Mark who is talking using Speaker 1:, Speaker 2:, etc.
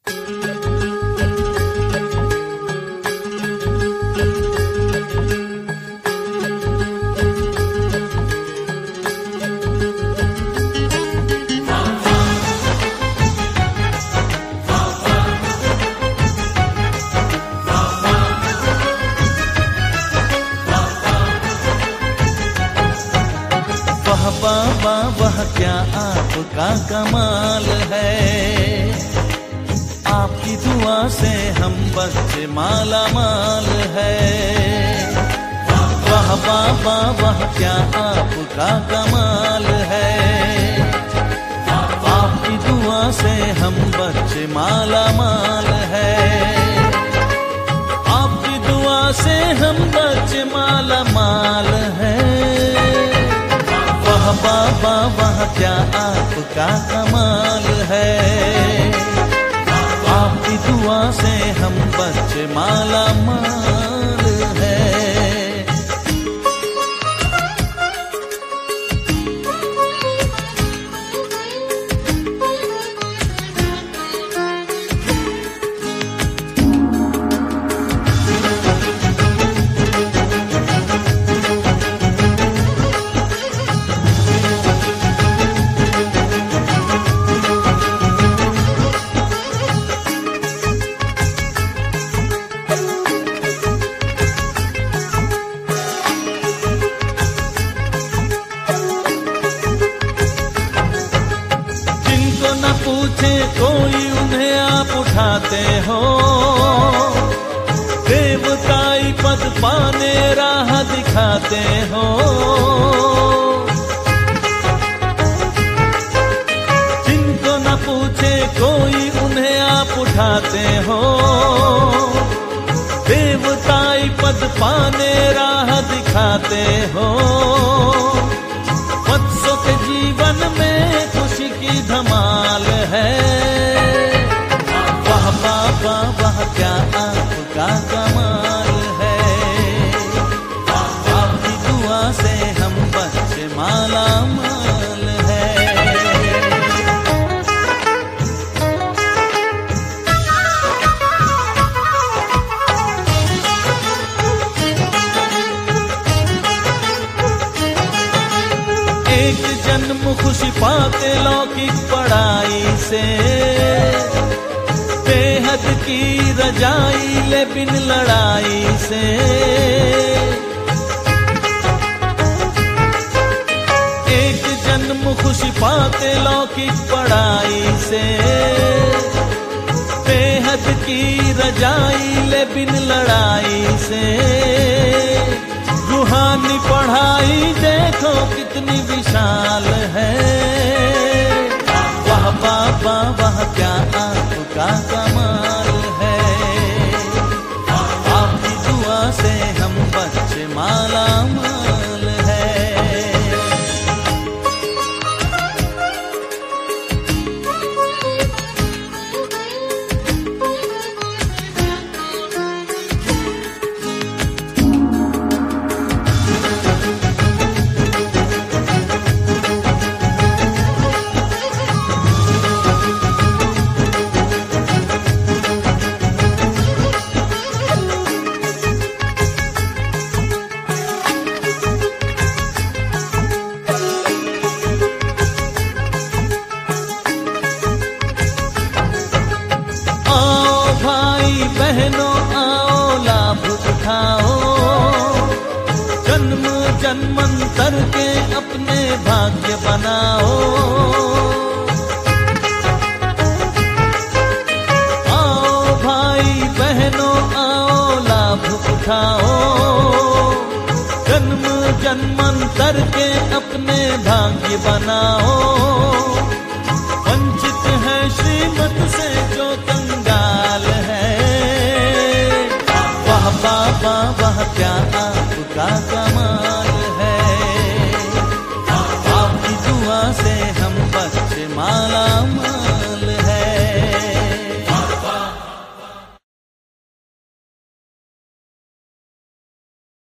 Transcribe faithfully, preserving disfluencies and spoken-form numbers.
Speaker 1: बाबा वह क्या आपका कमाल है, आपकी दुआ से हम बच्चे माला माल है। वाह बाबा वह क्या आपका कमाल है, आपकी दुआ से हम बच्चे माला माल है। आपकी दुआ से हम बच्चे माला माल है। बाबा वह क्या आपका कमाल है, आपकी दुआ से हम बच्चे माला माल है। पूछे कोई उन्हें आप उठाते हो, देवताई पद पाने राह दिखाते हो। जिनको न पूछे कोई उन्हें आप उठाते हो, देवताई पद पाने राह दिखाते हो। वत्सों के जीवन में खुशी की धमाल है। वाह बाबा वह क्या आपका कमाल है, आपकी दुआ से हम बच्चे माला माल है। एक जन्म खुशी पाते लौकिक पढ़ाई से, बेहद की रजाई ले बिन लड़ाई से। एक जन्म खुशी पाते लौकिक पढ़ाई से, बेहद की रजाई ले बिन लड़ाई से। रूहानी पढ़ाई देखो कितनी विशाल है। वाह बाबा वह क्या आपका कमाल है, आपकी दुआ से हम बच्चे माला माल है। बहनों आओ लाभ उठाओ, जन्म जन्मांतर के अपने भाग्य बनाओ। आओ भाई बहनों आओ लाभ उठाओ, जन्म जन्मांतर के अपने भाग्य बनाओ। वंचित है श्रीमत से जो कंगाल है, बाबा वह क्या आपका कमाल